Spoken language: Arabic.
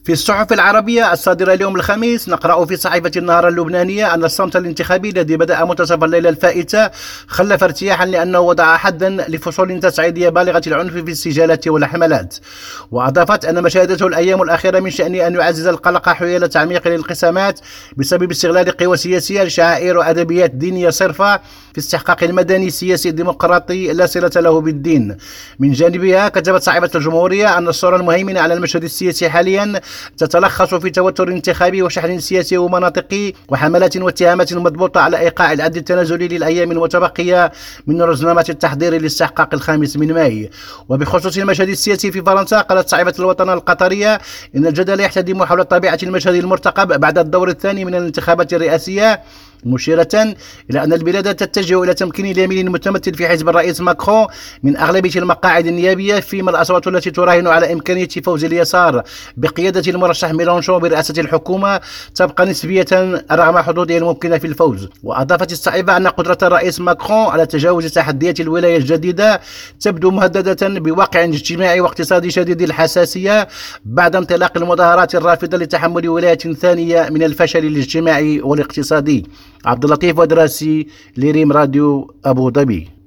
في الصحف العربية الصادرة اليوم الخميس نقرأ في صحيفة النهار اللبنانية أن الصمت الانتخابي الذي بدأ منتصف الليلة الفائتة خلف ارتياحا لأنه وضع حدا لفصول تصعيدية بالغة العنف في السجالات والحملات. وأضافت أن ما شهدته الأيام الأخيرة من شأن أن يعزز القلق حيال تعميق الانقسامات بسبب استغلال قوى سياسية لشعائر وأدبيات دينية صرفة في استحقاق المدني السياسي الديمقراطي لا صلة له بالدين. من جانبها كتبت صحيفة الجمهورية أن الصورة المهيمنة على المشهد السياسي حاليا تتلخص في توتر انتخابي وشحن سياسي ومناطقي وحملات واتهامات مضبوطة على إيقاع العد التنازلي للأيام المتبقية من رزنامة التحضير لاستحقاق 5 من ماي. وبخصوص المشهد السياسي في فرنسا قالت صحيفة الوطن القطرية إن الجدل يحتدم حول طبيعة المشهد المرتقب بعد الدور الثاني من الانتخابات الرئاسية، مشيرة إلى أن البلاد تتجه إلى تمكين اليمين المتمثل في حزب الرئيس ماكرون من أغلبية المقاعد النيابية، فيما الأصوات التي تراهن على إمكانية فوز اليسار بقيادة المرشح ميلانشون برئاسة الحكومة تبقى نسبية رغم حظوظه الممكنة في الفوز. وأضافت الصحيفة أن قدرة الرئيس ماكرون على تجاوز تحديات الولاية الجديدة تبدو مهددة بواقع اجتماعي واقتصادي شديد الحساسية بعد انطلاق المظاهرات الرافضة لتحمل ولاية ثانية من الفشل الاجتماعي والاقتصادي. عبد اللطيف ودراسي، لريم راديو أبو ظبي.